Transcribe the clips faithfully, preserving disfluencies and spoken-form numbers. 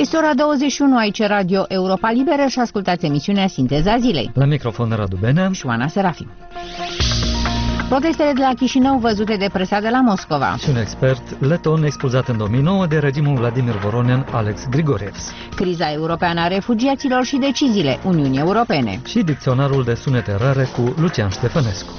Este ora douăzeci și unu, aici Radio Europa Liberă și ascultați emisiunea Sinteza Zilei. La microfon Radu Benea și Oana Serafim. Protestele de la Chișinău văzute de presa de la Moscova. Și un expert leton expulzat în două mii nouă de regimul Vladimir Voronin, Alex Grigorievs. Criza europeană a refugiaților și deciziile Uniunii Europene. Și dicționarul de sunete rare cu Lucian Ștefănescu.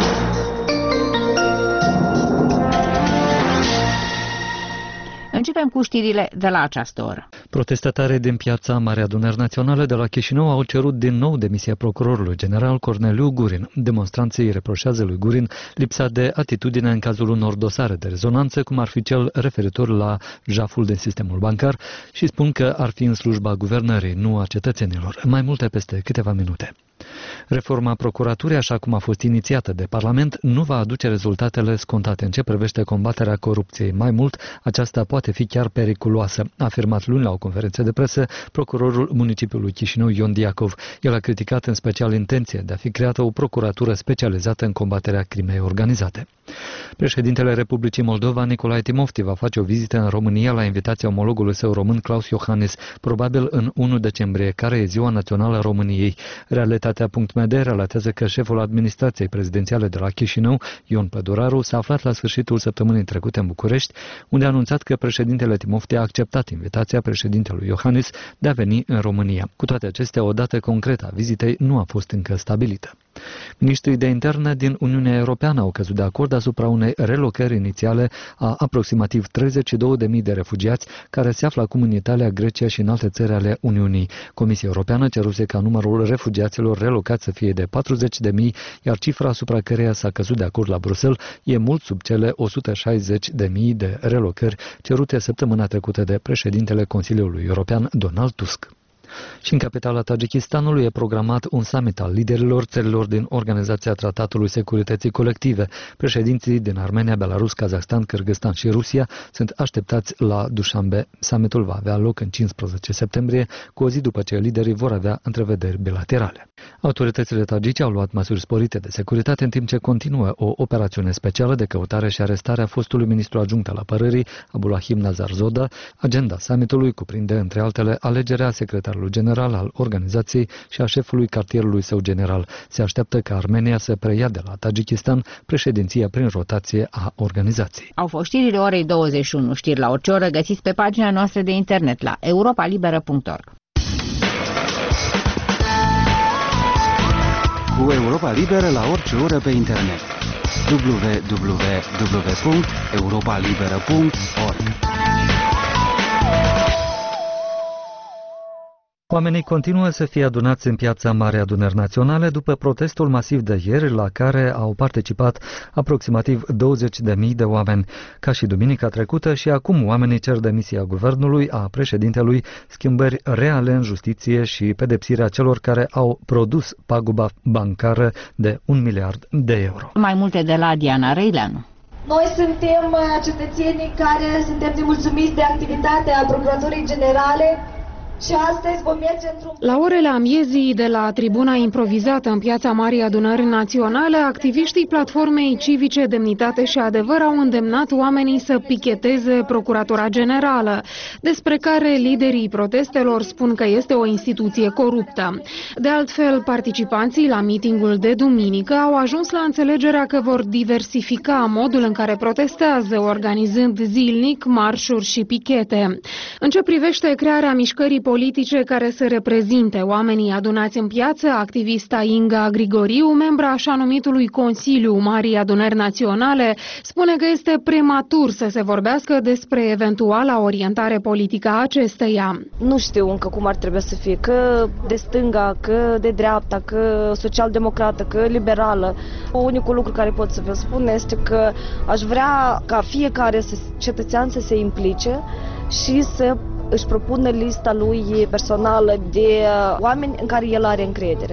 Începem cu știrile de la această oră. Protestatarii din piața Marea Adunări Naționale de la Chișinău au cerut din nou demisia procurorului general Corneliu Gurin. Demonstranții reproșează lui Gurin lipsa de atitudine în cazul unor dosare de rezonanță, cum ar fi cel referitor la jaful din sistemul bancar, și spun că ar fi în slujba guvernării, nu a cetățenilor. Mai multe peste câteva minute. Reforma procuraturii, așa cum a fost inițiată de Parlament, nu va aduce rezultatele scontate în ce privește combaterea corupției. Mai mult, aceasta poate fi chiar periculoasă, a afirmat luni la o conferință de presă procurorul municipiului Chișinău, Ion Diacov. El a criticat în special intenția de a fi creată o procuratură specializată în combaterea crimei organizate. Președintele Republicii Moldova, Nicolae Timofti, va face o vizită în România la invitația omologului său român, Klaus Iohannis, probabil în unu decembrie, care e Ziua Națională a României. Realitatea punct m d relatează că șeful administrației prezidențiale de la Chișinău, Ion Păduraru, s-a aflat la sfârșitul săptămânii trecute în București, unde a anunțat că președintele Timofti a acceptat invitația președintelui Iohannis de a veni în România. Cu toate acestea, o dată concretă a vizitei nu a fost încă stabilită. Ministrii de interne din Uniunea Europeană au căzut de acord asupra unei relocări inițiale a aproximativ treizeci și două de mii de refugiați care se află acum în Italia, Grecia și în alte țări ale Uniunii. Comisia Europeană ceruse ca numărul refugiaților relocați să fie de patruzeci de mii, iar cifra asupra căreia s-a căzut de acord la Bruxelles e mult sub cele o sută șaizeci de mii de relocări cerute săptămâna trecută de președintele Consiliului European, Donald Tusk. Și în capitala Tajikistanului e programat un summit al liderilor țărilor din Organizația Tratatului Securității Colective. Președinții din Armenia, Belarus, Kazahstan, Kârgâzstan și Rusia sunt așteptați la Dușanbe. Summitul va avea loc în cincisprezece septembrie, cu o zi după ce liderii vor avea întrevederi bilaterale. Autoritățile tagice au luat măsuri sporite de securitate în timp ce continuă o operațiune specială de căutare și arestare a fostului ministru adjunct al apărării, Abulahim Nazarzoda. Agenda summitului cuprinde, între altele, alegerea secretarului general al organizației și a șefului cartierului său general. Se așteaptă ca Armenia să preia de la Tajikistan președinția prin rotație a organizației. Au fost știrile orei douăzeci și unu. Știri la orice oră găsiți pe pagina noastră de internet la europa liberă punct org. Cu Europa Liberă la orice oră pe internet. w w w punct europa liberă punct org. Oamenii continuă să fie adunați în piața Marea Adunări Naționale după protestul masiv de ieri, la care au participat aproximativ douăzeci de mii de oameni. Ca și duminica trecută, și acum oamenii cer demisia guvernului, a președintelui, schimbări reale în justiție și pedepsirea celor care au produs paguba bancară de un miliard de euro. Mai multe de la Diana Reileanu. Noi suntem cetățenii care suntem nemulțumiți de activitatea Procuraturii Generale. Și astăzi vom merge într-un... La orele amiezii, de la tribuna improvizată în piața Marii Adunări Naționale, activiștii platformei civice Demnitate și Adevăr au îndemnat oamenii să picheteze Procuratura Generală, despre care liderii protestelor spun că este o instituție coruptă. De altfel, participanții la mitingul de duminică au ajuns la înțelegerea că vor diversifica modul în care protestează, organizând zilnic marșuri și pichete. În ce privește crearea mișcării politice care să reprezinte oamenii adunați în piață, activista Inga Grigoriu, membra așa numitului Consiliu Marii Adunări Naționale, spune că este prematur să se vorbească despre eventuala orientare politică a acesteia. Nu știu încă cum ar trebui să fie, că de stânga, că de dreapta, că social-democrată, că liberală. Unicul lucru care pot să vă spun este că aș vrea ca fiecare cetățean să se implice și să își propună lista lui personală de oameni în care el are încredere.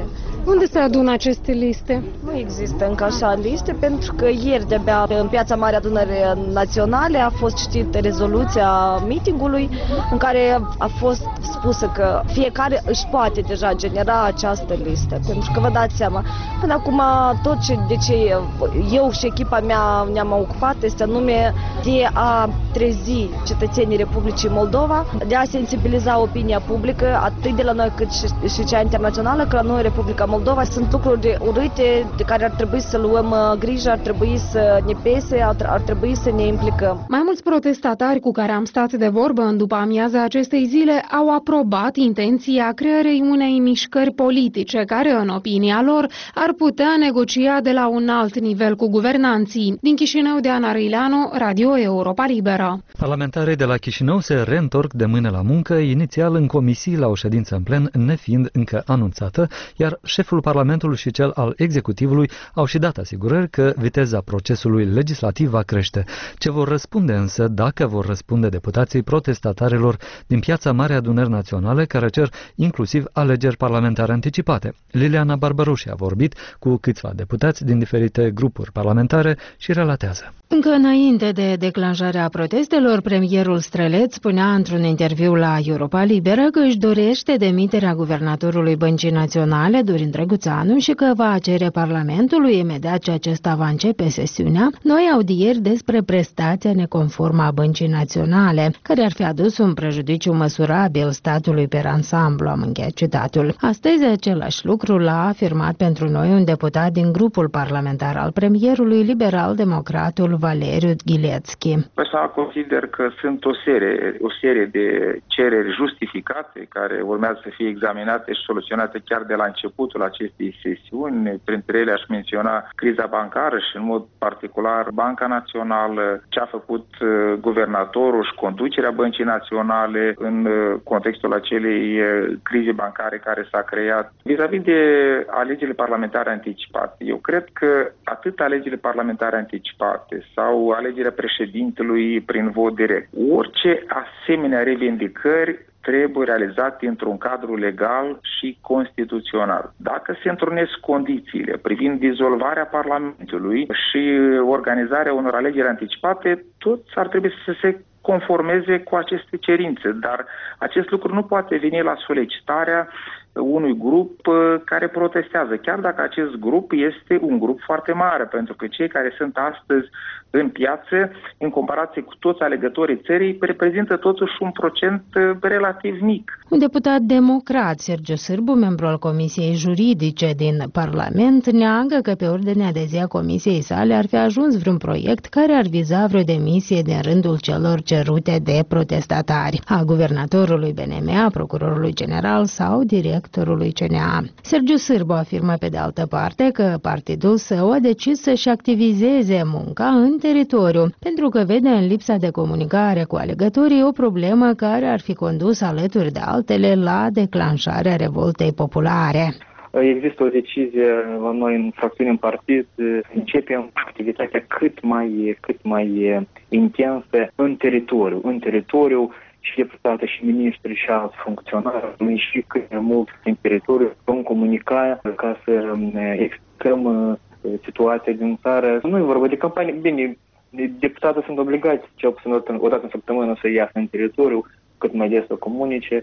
Unde se adună aceste liste? Nu există încă așa liste, pentru că ieri de-abia în Piața Mare Adunării Naționale a fost citită rezoluția meetingului în care a fost spusă că fiecare își poate deja genera această listă. Pentru că vă dați seama, până acum tot ce, de ce eu și echipa mea ne-am ocupat este anume de a trezi cetățenii Republicii Moldova, de a sensibiliza opinia publică, atât de la noi cât și, și cea internațională, că la noi, Republica Moldova, sunt lucruri urâte de care ar trebui să luăm grijă, ar trebui să ne pese, ar, ar trebui să ne implicăm. Mai mulți protestatari cu care am stat de vorbă în după amiaza acestei zile au aprobat intenția creării unei mișcări politice care, în opinia lor, ar putea negocia de la un alt nivel cu guvernanții. Din Chișinău, Diana Răileanu, Radio Europa Liberă. Parlamentarii de la Chișinău se reîntorc de mâine la muncă, inițial în comisii la o ședință în plen, nefiind încă anunțată, iar șeful Parlamentului și cel al executivului au și dat asigurări că viteza procesului legislativ va crește. Ce vor răspunde însă, dacă vor răspunde deputații protestatarilor din Piața Mare Adunări Naționale, care cer inclusiv alegeri parlamentare anticipate. Liliana Barbaruși a vorbit cu câțiva deputați din diferite grupuri parlamentare și relatează. Încă înainte de declanșarea protestelor, premierul Străleț spunea într-un interviu la Europa Liberă că își dorește demiterea guvernatorului Băncii Naționale, Dorin Drăguțanu, și că va cere Parlamentului, imediat ce acesta va începe sesiunea, noi audieri despre prestația neconformă a Băncii Naționale, care ar fi adus un prejudiciu măsurabil statului per ansamblu, am încheiat citatul. Astăzi același lucru l-a afirmat pentru noi un deputat din grupul parlamentar al premierului, liberal-democratul Valeriu Ghilețchi. Personal consider că sunt o serie, o serie de cereri justificate care urmează să fie examinate și soluționate chiar de la începutul acestei sesiuni. Printre ele aș menționa criza bancară și în mod particular Banca Națională, ce a făcut guvernatorul și conducerea Băncii Naționale în contextul acelei crize bancare care s-a creat. Vis-a-vis de alegerile parlamentare anticipate, eu cred că atât alegerile parlamentare anticipate sau alegerea președintelui prin vot direct, orice asemenea revendicări trebuie realizate într-un cadru legal și constituțional. Dacă se întrunesc condițiile privind dizolvarea Parlamentului și organizarea unor alegeri anticipate, toți ar trebui să se conformeze cu aceste cerințe, dar acest lucru nu poate veni la solicitarea unui grup care protestează, chiar dacă acest grup este un grup foarte mare, pentru că cei care sunt astăzi în piață, în comparație cu toți alegătorii țării, reprezintă totuși un procent relativ mic. Un deputat democrat, Sergiu Sârbu, membru al Comisiei Juridice din Parlament, neagă că pe ordinea de zi a comisiei sale ar fi ajuns vreun proiect care ar viza vreo demisie din rândul celor cerute de protestatari, a guvernatorului B N M, a procurorului general sau directorului C N A. Sergiu Sârbu afirmă pe de altă parte că partidul său a decis să-și activizeze munca în teritoriu, pentru că vede în lipsa de comunicare cu alegătorii o problemă care ar fi condus alături de altele la declanșarea revoltei populare. Există o decizie la noi în fracțiune în partid, începem activitatea cât mai, cât mai intensă în teritoriu, în teritoriu și deputate și ministri și alți funcționari, noi și cât mai mult în teritoriu vom comunica ca să explicăm situația din țară. Nu e vorba de campanie. Bine, deputații sunt obligați cel puțin o dată în săptămână să iasă în teritoriu, cât mai des să comunice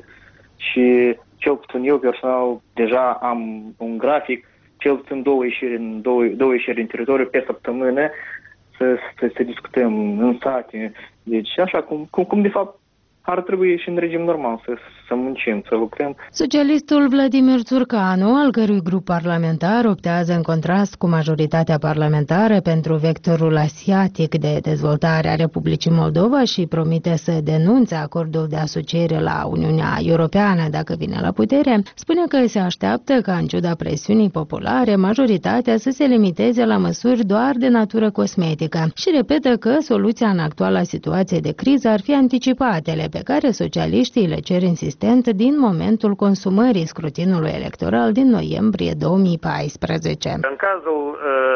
și cel puțin eu personal deja am un grafic, cel puțin două ieșiri în, două, două ieșiri în teritoriu pe săptămână să, să, să discutăm în sate. Deci așa cum, cum, cum de fapt ar trebui și în regim normal să, să muncim, să lucrăm. Socialistul Vladimir Țurcanu, al cărui grup parlamentar optează în contrast cu majoritatea parlamentară pentru vectorul asiatic de dezvoltare a Republicii Moldova și promite să denunțe acordul de asociere la Uniunea Europeană dacă vine la putere, spune că se așteaptă ca, în ciuda presiunii populare, majoritatea să se limiteze la măsuri doar de natură cosmetică și repetă că soluția în actuala situație de criză ar fi anticipatele pe care socialiștii le cer insistent din momentul consumării scrutinului electoral din noiembrie două mii paisprezece. În cazul uh,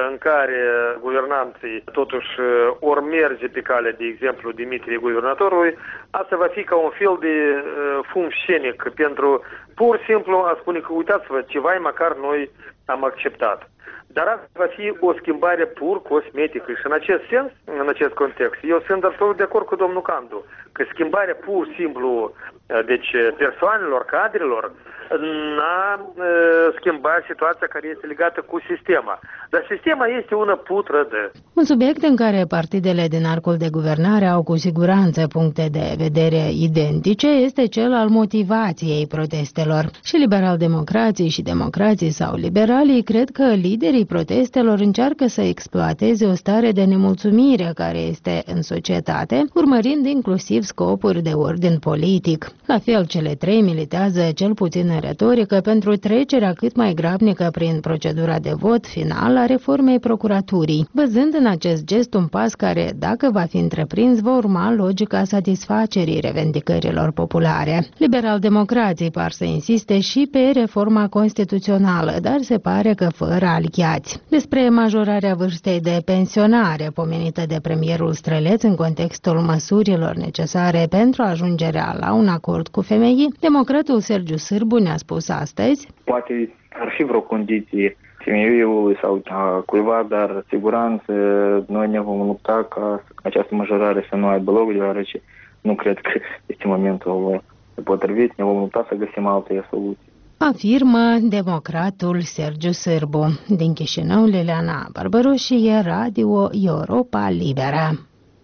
în care guvernanții totuși ori merge pe calea, de exemplu, demiterii guvernatorului, asta va fi ca un fel de fum scenic pentru pur și simplu a spune că uitați-vă, ceva măcar noi am acceptat. Dar asta va fi o schimbare pur cosmetică și în acest sens, în acest context, eu sunt absolut de acord cu domnul Candu, că schimbarea pur și simplu, deci persoanelor, cadrelor, n-a schimbat situația care este legată cu sistema. Dar sistema este una putrădă. Un subiect în care partidele din arcul de guvernare au cu siguranță puncte de vedere identice este cel al motivației protestelor. Și liberal-democrații și democrații sau liberalii cred că liderii protestelor încearcă să exploateze o stare de nemulțumire care este în societate, urmărind inclusiv scopuri de ordin politic. La fel, cele trei militează cel puțin în retorică pentru trecerea cât mai grabnică prin procedura de vot final a reformei procuraturii, văzând în acest gest un pas care, dacă va fi întreprins, va urma logica satisfacerii revendicărilor populare. Liberal-democrații par să insiste și pe reforma constituțională, dar se pare că fără aliați. Despre majorarea vârstei de pensionare pomenită de premierul Străleț în contextul măsurilor necesare pentru ajungerea la un acord cu femeii, democratul Sergiu Sârbu ne-a spus astăzi: poate ar fi vreo condiție femeiului sau a cuiva, dar siguranță noi ne vom lupta ca această majorare să nu aibă loc, deoarece nu cred că este momentul potrivit, ne vom lupta să găsim alte soluții. Afirmă democratul Sergiu Sârbu. Din Chișinău, Liliana Barbaroșie, Radio Europa Liberă.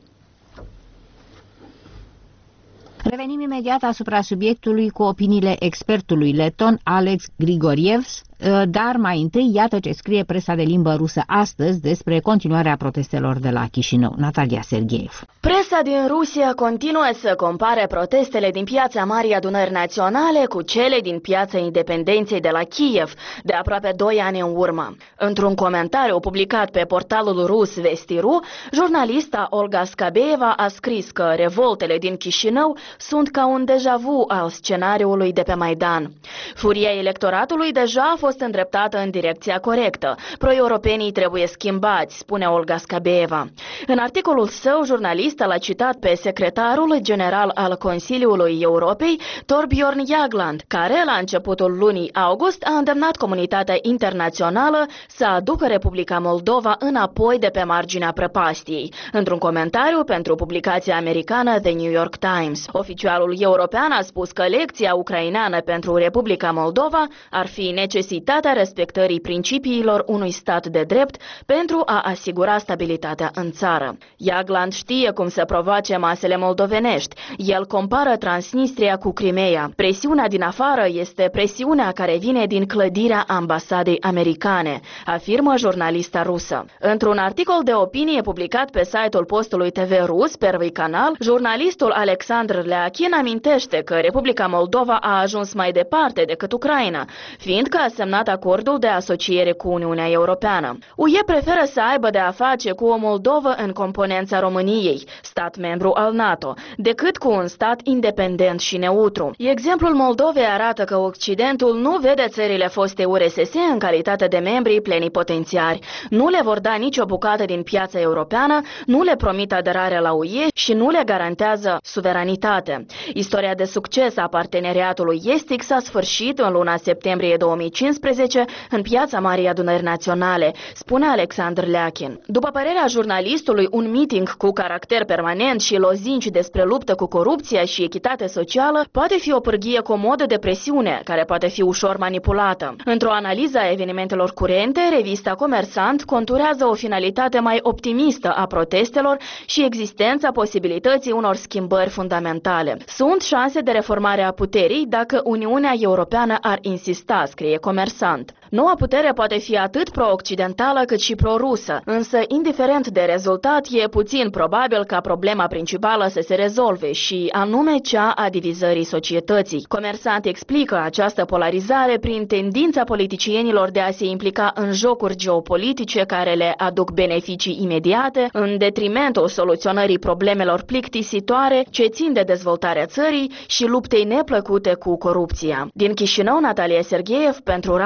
Revenim imediat asupra subiectului cu opiniile expertului leton Alex Grigorievs, dar mai întâi iată ce scrie presa de limbă rusă astăzi despre continuarea protestelor de la Chișinău. Natalia Sergeev. Presa din Rusia continuă să compare protestele din Piața Marii Adunări Naționale cu cele din Piața Independenței de la Kiev, de aproape doi ani în urmă. Într-un comentariu publicat pe portalul rus Vestiru, jurnalista Olga Skabeeva a scris că revoltele din Chișinău sunt ca un deja vu al scenariului de pe Maidan. Furia electoratului deja a fost îndreptată în direcția corectă. Pro-europenii trebuie schimbați, spune Olga Skabeeva. În articolul său, jurnalista l-a citat pe secretarul general al Consiliului Europei, Torbjörn Jagland, care la începutul lunii august a îndemnat comunitatea internațională să aducă Republica Moldova înapoi de pe marginea prăpastiei. Într-un comentariu pentru publicația americană The New York Times, oficialul european a spus că lecția ucraineană pentru Republica Moldova ar fi necesitatea respectării principiilor unui stat de drept pentru a asigura stabilitatea în țară. Jagland știe cum să provoace masele moldovenești. El compară Transnistria cu Crimea. Presiunea din afară este presiunea care vine din clădirea ambasadei americane, afirmă jurnalista rusă. Într-un articol de opinie publicat pe site-ul postului T V rus, Первый canal, jurnalistul Alexandr Leachin amintește că Republica Moldova a ajuns mai departe decât Ucraina, fiindcă a semnat acordul de asociere cu Uniunea Europeană. U E preferă să aibă de a face cu o Moldovă în componența României, stat membru al NATO, decât cu un stat independent și neutru. Exemplul Moldovei arată că Occidentul nu vede țările foste U R S S în calitate de membri plenipotențiari, nu le vor da nicio bucată din piața europeană, nu le promit aderarea la U E și nu le garantează suveranitate. Istoria de succes a parteneriatului estic s-a sfârșit în luna septembrie două mii cincisprezece în Piața Marii Adunări Naționale, spune Alexandr Leachin. După părerea jurnalistului, un meeting cu caracter permanent și lozinci despre luptă cu corupția și echitate socială poate fi o pârghie comodă de presiune, care poate fi ușor manipulată. Într-o analiză a evenimentelor curente, revista Comersant conturează o finalitate mai optimistă a protestelor și existența posibilității unor schimbări fundamentale. Sunt șanse de reformare a puterii dacă Uniunea Europeană ar insista, scrie Comersant. Noua putere poate fi atât pro-occidentală cât și pro-rusă, însă, indiferent de rezultat, e puțin probabil ca problema principală să se rezolve și anume cea a divizării societății. Comersant explică această polarizare prin tendința politicienilor de a se implica în jocuri geopolitice care le aduc beneficii imediate, în detrimentul soluționării problemelor plictisitoare ce țin de dezvoltarea țării și luptei neplăcute cu corupția. Din Chișinău, Natalia Sergeev pentru Radio Europa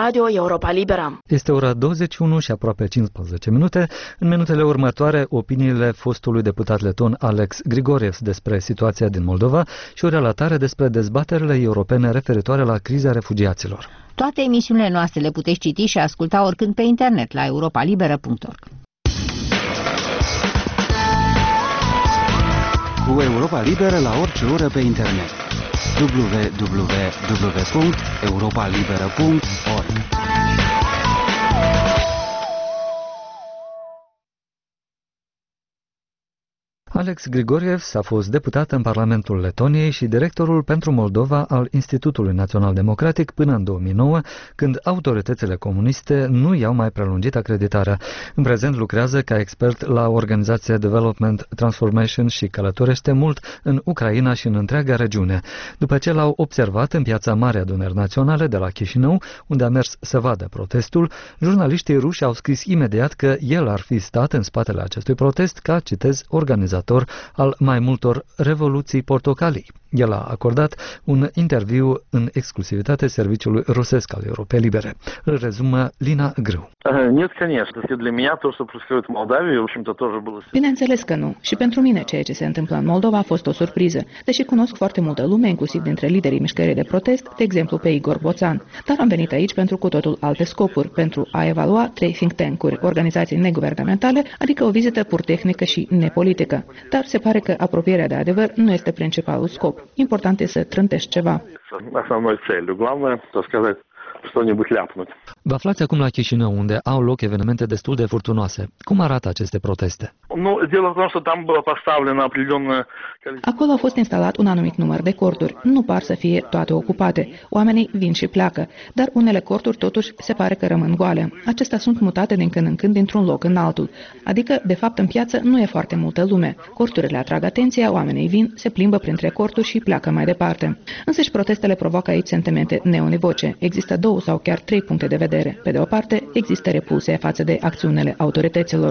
Europa Liberă. Este ora douăzeci și unu și aproape cincisprezece minute. În minutele următoare, opiniile fostului deputat leton Alex Grigoriev despre situația din Moldova și o relatare despre dezbaterile europene referitoare la criza refugiaților. Toate emisiunile noastre le puteți citi și asculta oricând pe internet la europa liberă punct org. Cu Europa Liberă la orice oră pe internet. w w w punct europa liberă punct org. Alex Grigoriev a fost deputat în Parlamentul Letoniei și directorul pentru Moldova al Institutului Național Democratic până în două mii nouă, când autoritățile comuniste nu i-au mai prelungit acreditarea. În prezent lucrează ca expert la organizația Development Transformation și călătorește mult în Ucraina și în întreaga regiune. După ce l-au observat în piața Marii Adunări Naționale de la Chișinău, unde a mers să vadă protestul, jurnaliștii ruși au scris imediat că el ar fi stat în spatele acestui protest ca, citez, organizator al mai multor revoluții portocalii. El a acordat un interviu în exclusivitate serviciului rusesc al Europei Libere. Îl rezumă Lina Grâu. Bineînțeles că nu. Și pentru mine ceea ce se întâmplă în Moldova a fost o surpriză, deși cunosc foarte multă lume, inclusiv dintre liderii mișcării de protest, de exemplu pe Igor Boțan. Dar am venit aici pentru cu totul alte scopuri, pentru a evalua trei think tank-uri, organizații neguvernamentale, adică o vizită pur tehnică și nepolitică. Dar se pare că apropierea de adevăr nu este principalul scop. Important este să trântești ceva. Vă aflați acum la Chișinău, unde au loc evenimente destul de furtunoase. Cum arată aceste proteste? Acolo a fost instalat un anumit număr de corturi. Nu par să fie toate ocupate. Oamenii vin și pleacă, dar unele corturi totuși se pare că rămân goale. Acestea sunt mutate din când în când dintr-un loc în altul. Adică, de fapt, în piață nu e foarte multă lume. Corturile atrag atenția, oamenii vin, se plimbă printre corturi și pleacă mai departe. Însăși protestele provoacă aici sentimente neunivoce. Există două sau chiar trei puncte de vedere. Pe de o parte, există repulsie față de acțiunile autorităților.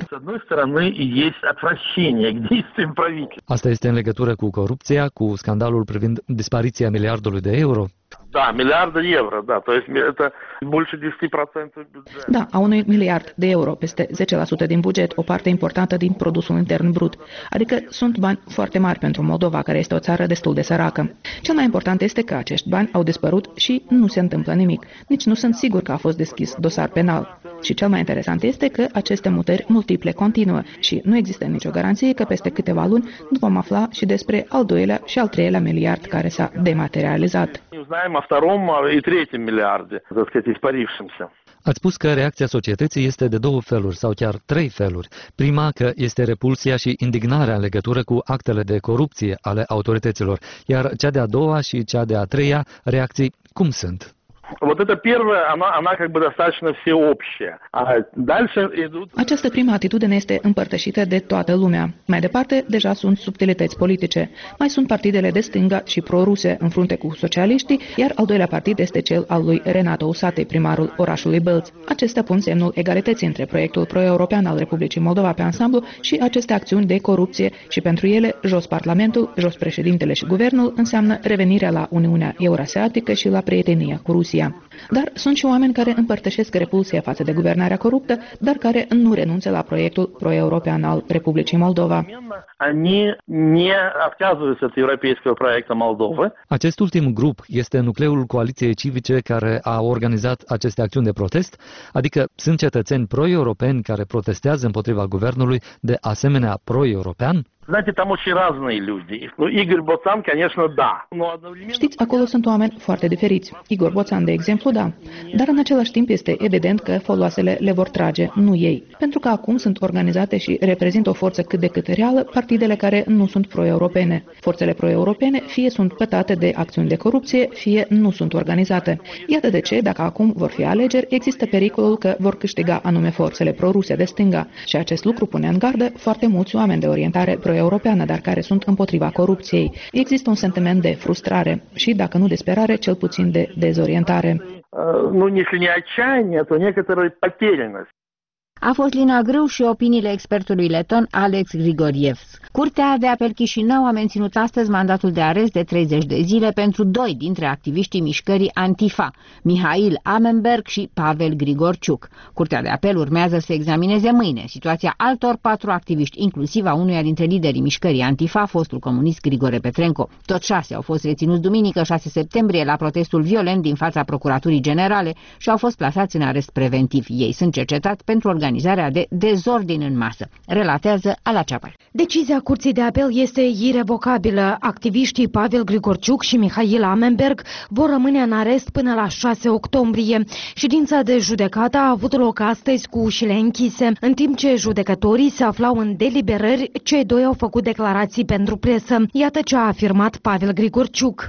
Asta este în legătură cu corupția, cu scandalul privind dispariția miliardului de euro? Da, miliarde de euro, da, to есть это больше zece la sută buget. Da, a unui miliard de euro, peste zece la sută din buget, o parte importantă din produsul intern brut. Adică sunt bani foarte mari pentru Moldova, care este o țară destul de săracă. Cel mai important este că acești bani au dispărut și nu se întâmplă nimic. Nici nu sunt sigur că a fost deschis dosar penal. Și cel mai interesant este că aceste mutări multiple continuă și nu există nicio garanție că peste câteva luni nu vom afla și despre al doilea și al treilea miliard care s-a dematerializat. Ați spus că reacția societății este de două feluri sau chiar trei feluri. Prima, că este repulsia și indignarea în legătură cu actele de corupție ale autorităților, iar cea de-a doua și cea de-a treia reacții cum sunt? Вот эта первая, она, она как бы достаточно всеобщая. А дальше идут... Această primă atitudine este împărtășită de toată lumea. Mai departe, deja sunt subtilități politice. Mai sunt partidele de stânga și pro-ruse în frunte cu socialiștii, iar al doilea partid este cel al lui Renato Usate, primarul orașului Bălți. Acestea pun semnul egalității între proiectul pro-european al Republicii Moldova pe ansamblu și aceste acțiuni de corupție și pentru ele, jos Parlamentul, jos președintele și guvernul, înseamnă revenirea la Uniunea Eurasiatică și la prietenia cu Rusia. Dar sunt și oameni care împărtășesc repulsia față de guvernarea coruptă, dar care nu renunță la proiectul pro-european al Republicii Moldova. Acest ultim grup este nucleul coaliției civice care a organizat aceste acțiuni de protest, adică sunt cetățeni pro-europeni care protestează împotriva guvernului de asemenea pro-european? Знаете, там очень разные люди. Ну, Игорь Боцан, конечно, да. Știți, acolo sunt oameni foarte diferiți. Igor Boțan, de exemplu, da. Dar în același timp este evident că foloasele le vor trage, nu ei. Pentru că acum sunt organizate și reprezintă o forță cât de cât reală partidele care nu sunt pro-europene. Forțele pro-europene fie sunt pătate de acțiuni de corupție, fie nu sunt organizate. Iată de ce, dacă acum vor fi alegeri, există pericolul că vor câștiga anume forțele pro-ruse de stânga. Și acest lucru pune în gardă foarte mulți oameni de orientare pro europeană, dar care sunt împotriva corupției. Există un sentiment de frustrare și, dacă nu disperare, cel puțin de dezorientare. Nu, если не отчаяние, то некоторая потерянность. A fost Lina Grâu și opiniile expertului leton Alex Grigoriev. Curtea de Apel Chișinău a menținut astăzi mandatul de arest de treizeci de zile pentru doi dintre activiștii mișcării Antifa, Mihail Amenberg și Pavel Grigorciuc. Curtea de Apel urmează să examineze mâine situația altor patru activiști, inclusiv a unuia dintre liderii mișcării Antifa, fostul comunist Grigore Petrenco. Toți șase au fost reținuți duminică șase septembrie la protestul violent din fața Procuraturii Generale și au fost plasați în arest preventiv. Ei sunt cercetați pentru organizarea de dezordini în masă, relatează Ala Ceapăr. Decizia Curții de Apel este irevocabilă. Activiștii Pavel Grigorciuc și Mihail Amenberg vor rămâne în arest până la șase octombrie. Ședința de judecată a avut loc astăzi cu ușile închise. În timp ce judecătorii se aflau în deliberări, cei doi au făcut declarații pentru presă. Iată ce a afirmat Pavel Grigorciuc.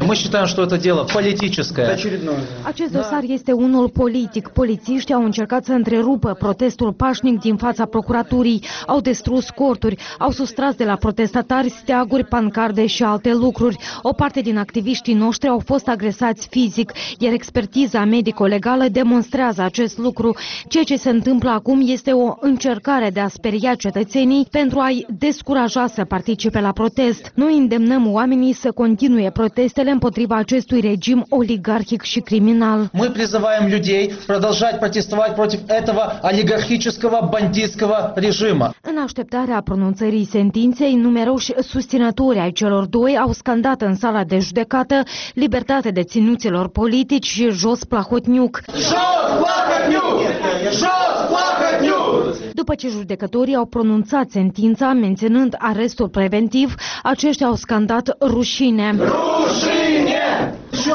Acest dosar este unul politic. Polițiștii au încercat să întrerupă protestul pașnic din fața procuraturii, au distrus corturi, au sustras de la protestatari steaguri, pancarde și alte lucruri. O parte din activiștii noștri au fost agresați fizic, iar expertiza medico-legală demonstrează acest lucru. Ceea ce se întâmplă acum este o încercare de a speria cetățenii pentru a-i descuraja să participe la protest. Noi îndemnăm oamenii să continue protestele împotriva acestui regim oligarhic și criminal. Мы призываем людей продолжать протестовать против этого олигархического бандитского режима. În așteptarea pronunțării sentinței, numeroși susținători ai celor doi au scandat în sala de judecată libertate deținuților politici și jos Plahotniuc. Jos Plahotniuc! Jos Plahotniuc! După ce judecătorii au pronunțat sentința menținând arestul preventiv, aceștia au scandat rușine. Rușine!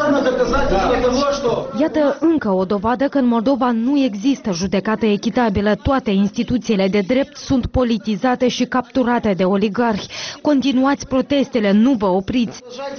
Iată încă o dovadă că în Moldova nu există judecată echitabilă. Toate instituțiile de drept sunt politizate și capturate de oligarhi. Continuați protestele, nu vă opriți.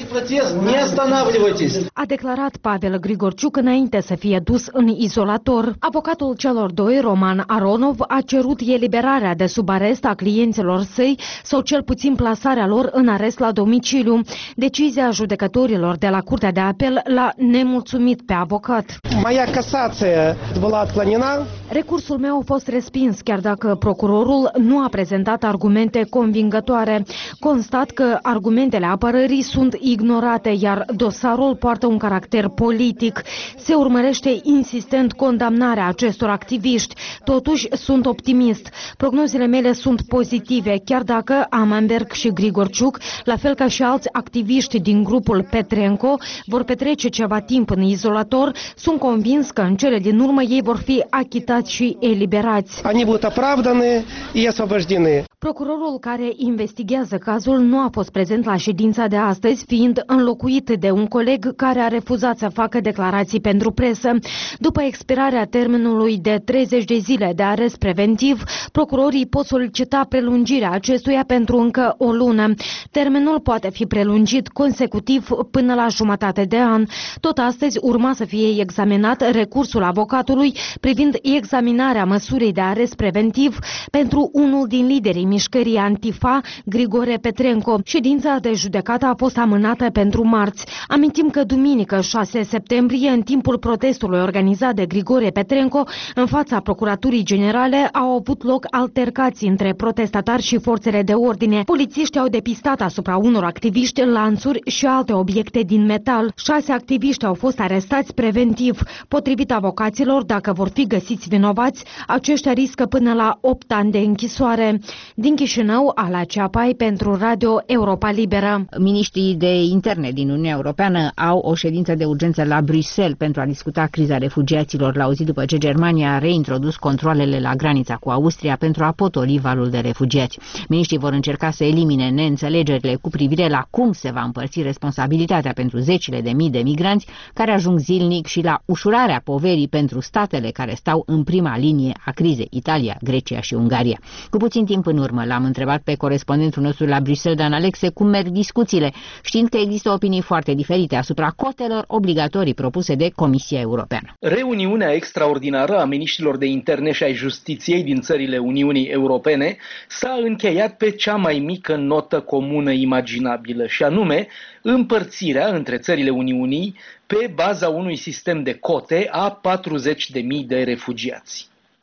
A declarat Pavel Grigorciuc înainte să fie dus în izolator. Avocatul celor doi, Roman Aronov, a cerut eliberarea de sub arest a clienților săi sau cel puțin plasarea lor în arest la domiciliu. Decizia judecătorilor de la Curtea de Apel l-a nemulțumit pe avocat. Moja casație была отклонена. Recursul meu a fost respins, chiar dacă procurorul nu a prezentat argumente convingătoare. Constat că argumentele apărării sunt ignorate, iar dosarul poartă un caracter politic. Se urmărește insistent condamnarea acestor activiști. Totuși, sunt optimist. Prognozele mele sunt pozitive, chiar dacă Amenberg și Grigorciuc, la fel ca și alți activiști din grupul Petrenco, vor petrece ceva timp în izolator, sunt convins că în cele din urmă ei vor fi achitați și eliberați. Они будут оправданы и освобождены. Procurorul care investigează cazul nu a fost prezent la ședința de astăzi, fiind înlocuit de un coleg care a refuzat să facă declarații pentru presă. După expirarea termenului de treizeci de zile de arest preventiv, procurorii pot solicita prelungirea acestuia pentru încă o lună. Termenul poate fi prelungit consecutiv până la jumătate de an. Tot astăzi urma să fie examinat recursul avocatului privind examinarea măsurii de arest preventiv pentru unul din liderii mișcării Antifa, Grigore Petrenco. Ședința de judecată a fost amânată pentru marți. Amintim că duminică șase septembrie, în timpul protestului organizat de Grigore Petrenco, în fața Procuraturii Generale au avut loc altercații între protestatari și forțele de ordine. Polițiștii au depistat asupra unor activiști lanțuri și alte obiecte din metal. Șase activiști au fost arestați preventiv. Potrivit avocaților, dacă vor fi găsiți vinovați, aceștia riscă până la opt ani de închisoare. Din Chișinău, Ala Ceapai pentru Radio Europa Liberă. Miniștrii de interne din Uniunea Europeană au o ședință de urgență la Bruxelles pentru a discuta criza refugiaților la o zi după ce Germania a reintrodus controalele la granița cu Austria pentru a potoli valul de refugiați. Miniștrii vor încerca să elimine neînțelegerile cu privire la cum se va împărți responsabilitatea pentru zecile de mii de migranți care ajung zilnic și la ușurarea poverii pentru statele care stau în prima linie a crizei, Italia, Grecia și Ungaria. Cu puțin timp în urmă l-am întrebat pe corespondentul nostru la Bruxelles, Dan Alexe, cum merg discuțiile, știind că există opinii foarte diferite asupra cotelor obligatorii propuse de Comisia Europeană. Reuniunea extraordinară a miniștrilor de interne și ai justiției din țările Uniunii Europene s-a încheiat pe cea mai mică notă comună imaginabilă, și anume împărțirea între țările Uniunii pe baza unui sistem de cote a patruzeci de mii de refugiați.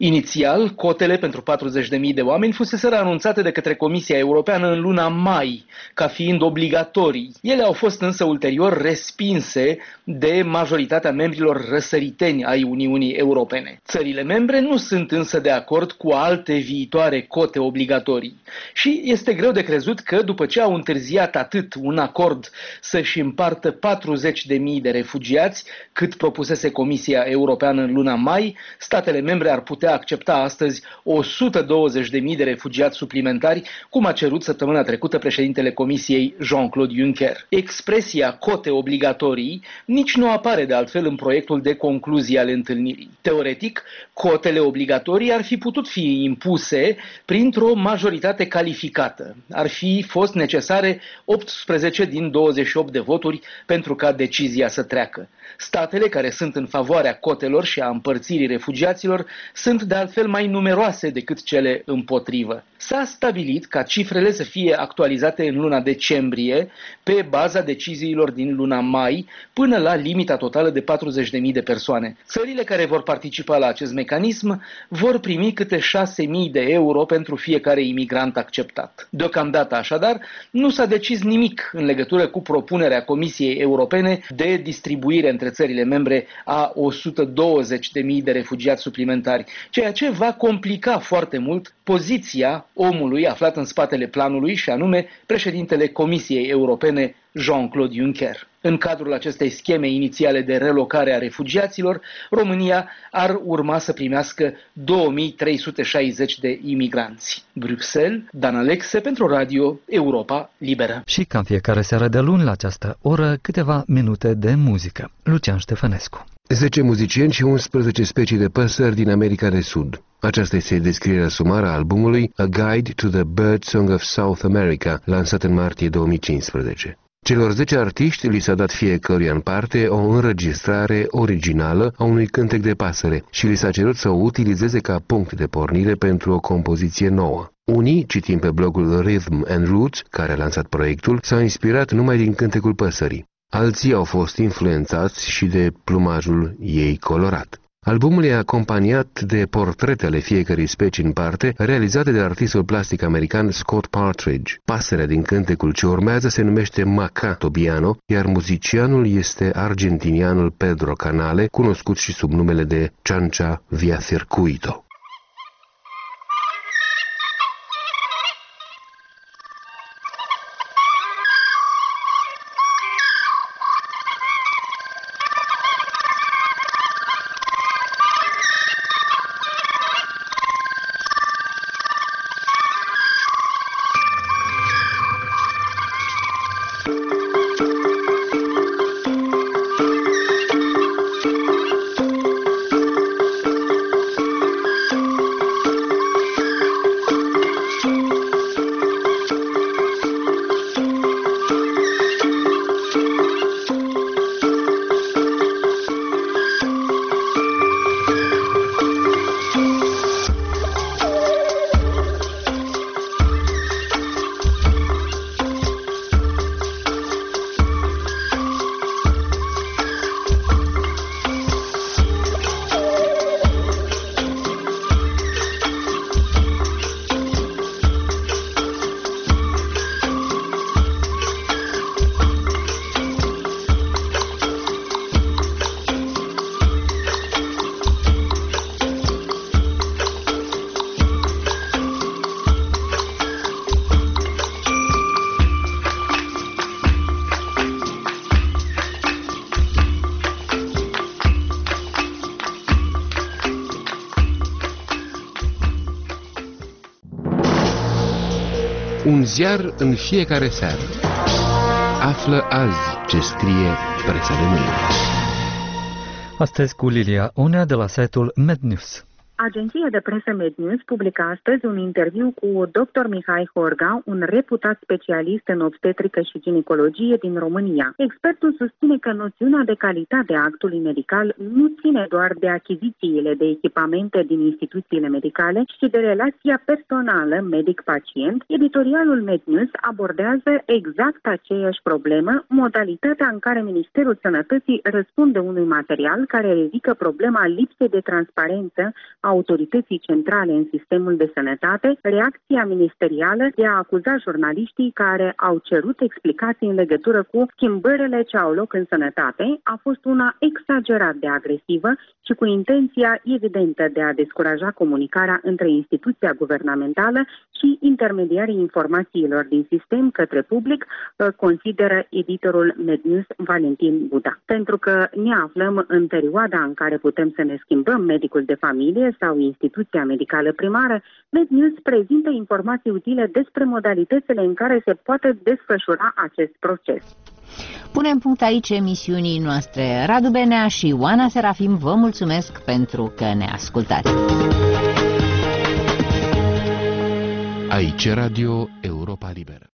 Inițial, cotele pentru patruzeci de mii de oameni fuseseră anunțate de către Comisia Europeană în luna mai, ca fiind obligatorii. Ele au fost însă ulterior respinse de majoritatea membrilor răsăriteni ai Uniunii Europene. Țările membre nu sunt însă de acord cu alte viitoare cote obligatorii. Și este greu de crezut că, după ce au întârziat atât un acord să-și împartă patruzeci de mii de refugiați, cât propusese Comisia Europeană în luna mai, statele membre ar putea accepta astăzi o sută douăzeci de mii de refugiați suplimentari, cum a cerut săptămâna trecută președintele Comisiei Jean-Claude Juncker. Expresia cote obligatorii nici nu apare de altfel în proiectul de concluzii ale întâlnirii. Teoretic, cotele obligatorii ar fi putut fi impuse printr-o majoritate calificată. Ar fi fost necesare optsprezece din douăzeci și opt de voturi pentru ca decizia să treacă. Statele care sunt în favoarea cotelor și a împărțirii refugiaților sunt de altfel mai numeroase decât cele împotrivă. S-a stabilit ca cifrele să fie actualizate în luna decembrie pe baza deciziilor din luna mai până la limita totală de patruzeci de mii de persoane. Țările care vor participa la acest mecanism vor primi câte șase mii de euro pentru fiecare imigrant acceptat. Deocamdată așadar nu s-a decis nimic în legătură cu propunerea Comisiei Europene de distribuire între țările membre a o sută douăzeci de mii de refugiați suplimentari, ceea ce va complica foarte mult poziția omului aflat în spatele planului, și anume președintele Comisiei Europene Jean-Claude Juncker. În cadrul acestei scheme inițiale de relocare a refugiaților, România ar urma să primească două mii trei sute șaizeci de imigranți. Bruxelles, Dan Alexe pentru Radio Europa Liberă. Și ca în fiecare seară de luni la această oră, câteva minute de muzică. Lucian Ștefănescu. zece muzicieni și unsprezece specii de păsări din America de Sud. Aceasta este descrierea sumară a albumului A Guide to the Bird Song of South America, lansat în martie două mii cincisprezece. Celor zece artiști li s-a dat fiecăruia în parte o înregistrare originală a unui cântec de pasăre și li s-a cerut să o utilizeze ca punct de pornire pentru o compoziție nouă. Unii, citim pe blogul Rhythm and Roots, care a lansat proiectul, s-au inspirat numai din cântecul păsării. Alții au fost influențați și de plumajul ei colorat. Albumul e acompaniat de portrete ale fiecărei specii în parte, realizate de artistul plastic american Scott Partridge. Pasărea din cântecul ce urmează se numește Maca Tobiano, iar muzicianul este argentinianul Pedro Canale, cunoscut și sub numele de Chancha Via Circuito. Un ziar în fiecare seară. Află azi ce scrie presa de mâine. Astăzi cu Lilia Onea de la site-ul MedNews. Agenția de presă MedNews publică astăzi un interviu cu doctor Mihai Horga, un reputat specialist în obstetrică și ginecologie din România. Expertul susține că noțiunea de calitate a actului medical nu ține doar de achizițiile de echipamente din instituțiile medicale, ci de relația personală medic-pacient. Editorialul MedNews abordează exact aceeași problemă, modalitatea în care Ministerul Sănătății răspunde unui material care ridică problema lipsei de transparență a autorității centrale în sistemul de sănătate, reacția ministerială de a acuza jurnaliștii care au cerut explicații în legătură cu schimbările ce au loc în sănătate a fost una exagerat de agresivă și cu intenția evidentă de a descuraja comunicarea între instituția guvernamentală și intermediarii informațiilor din sistem către public, consideră editorul MedNews Valentin Buda. Pentru că ne aflăm în perioada în care putem să ne schimbăm medicul de familie sau instituția medicală primară, MedNews prezintă informații utile despre modalitățile în care se poate desfășura acest proces. Punem punct aici emisiunii noastre. Radu Benea și Oana Serafim vă mulțumesc pentru că ne ascultați. Aici Radio Europa Liberă.